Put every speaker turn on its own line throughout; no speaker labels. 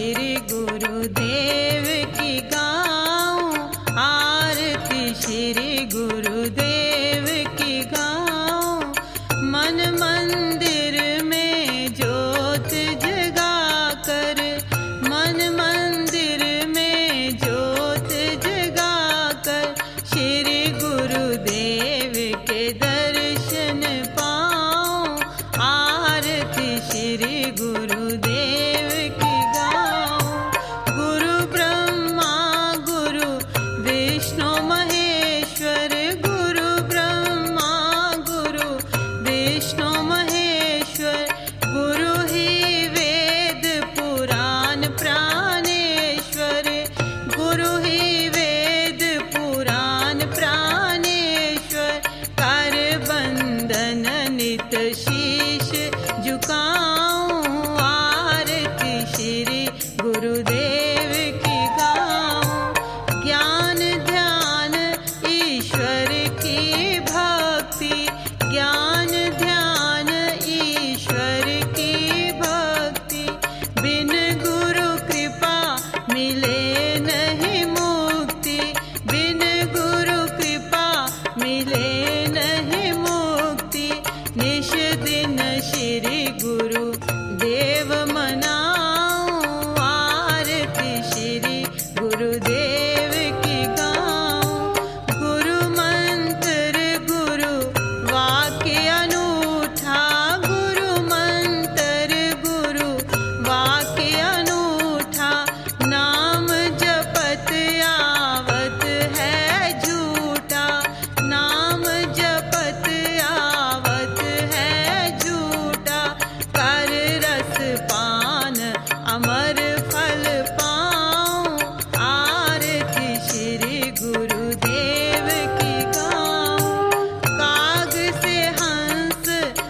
श्री गुरुदेव की गाऊं, आरती श्री गुरुदेव की गाऊं। मन मंदिर में ज्योत जगा कर, मन मंदिर में ज्योत जगा कर, श्री गुरुदेव के दर्शन पाऊं, आरती श्री गुरुदेव की गाऊं। गुरु ब्रह्मा गुरु विष्णु महेश्वर, गुरु ब्रह्मा गुरु विष्णु महेश्वर, गुरु ही वेद पुराण प्राणेश्वर, गुरु ही वेद पुराण प्राणेश्वर। कर बंदन नित शीश झुकाऊं, आरती श्री गुरुदेव की गाऊं। ज्ञान ध्यान ईश्वर की भक्ति, ज्ञान ध्यान ईश्वर की भक्ति, बिन गुरु कृपा मिले नहीं मुक्ति, बिन गुरु कृपा मिले नहीं मुक्ति। निश दिन श्री गुरु देव मनाऊं, आरती श्री गुरुदेव की गाऊं। गुरु मंत्र गुरु वाक्य अनूठा, गुरु मंत्र गुरु वाक्य अनूठा। नाम जपत आवत है झूठा, नाम जपत आवत है झूठा। कर रस पान अमर फल पाऊं, आरती श्री गुरुदेव की गाऊं। काग से हंस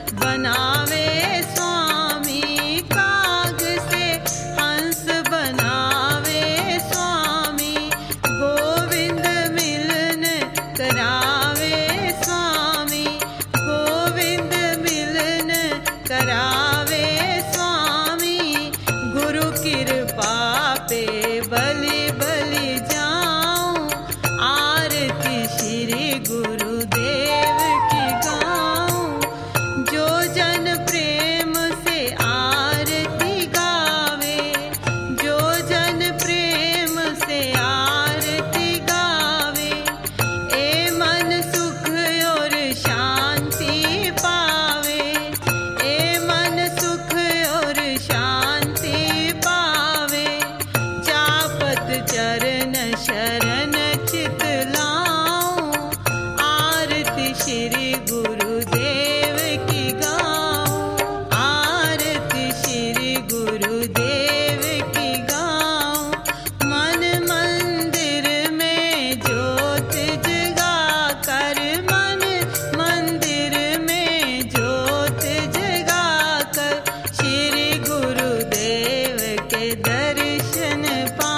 बनावे स्वामी, काग से हंस बनावे स्वामी। गोविंद मिलन करावे स्वामी, गोविंद मिलन करावे स्वामी। गुरु कृपा पे बलि बलि जाऊं, आरती श्री गुरुदेव की गाऊं। जो जन प्रेम से आरती गावे, जो जन प्रेम से आरती गावे, ए मन सुख और शांति पावे, ए मन सुख और शांति पावे। चापत चरण शरण चित लाऊं, आरती श्री गुरुदेव की गाऊं, आरती श्री गुरुदेव की गाऊं। मन मंदिर में ज्योत जगा कर, मन मंदिर में ज्योत जगा कर, श्री गुरुदेव के दर्शन पा